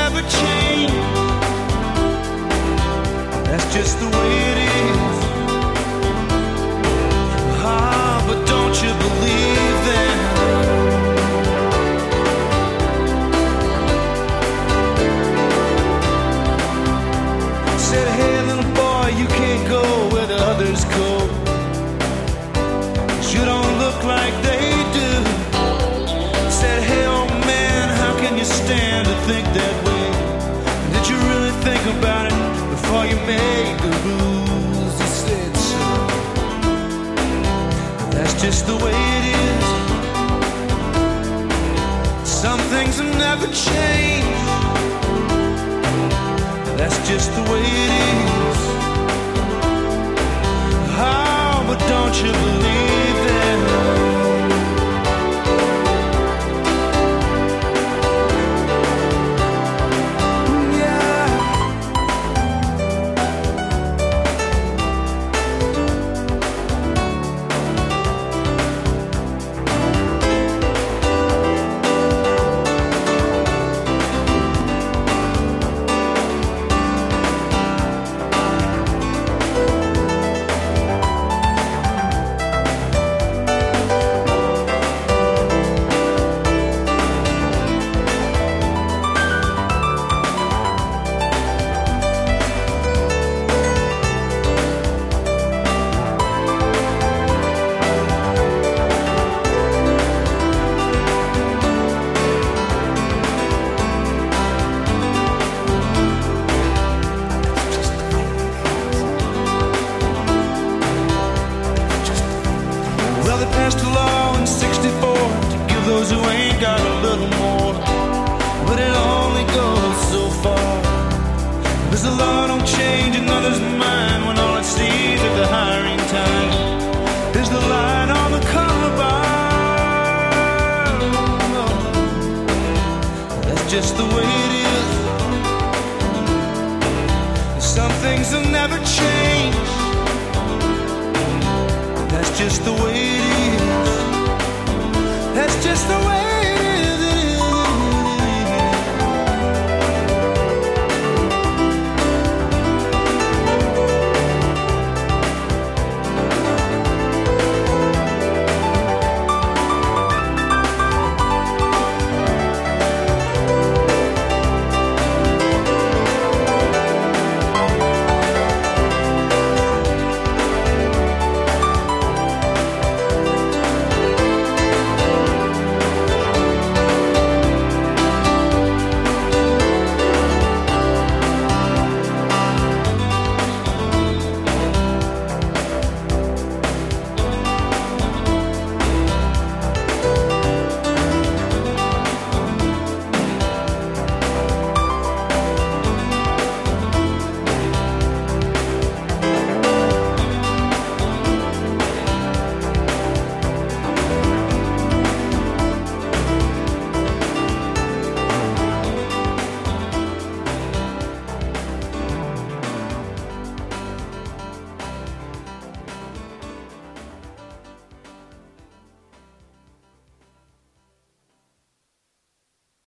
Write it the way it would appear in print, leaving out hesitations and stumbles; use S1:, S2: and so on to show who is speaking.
S1: never change. That's just the way it is. Ah, but don't you believe that? Said, hey little boy, you can't go where the others go. You don't look like they do. Said, hey old man, how can you stand to think that way? Did you really think about it before you made the rules? He said so. That's just the way it is. Some things have never changed. That's just the way it is. Oh, but don't you believe that? Well, they passed a law in '64 to give those who ain't got a little more, but it only goes so far. Because the law don't change another's mind when all it sees at the hiring time is the line on the carbine. That's just the way it is. Some things will never change. That's just the way it is. That's just the way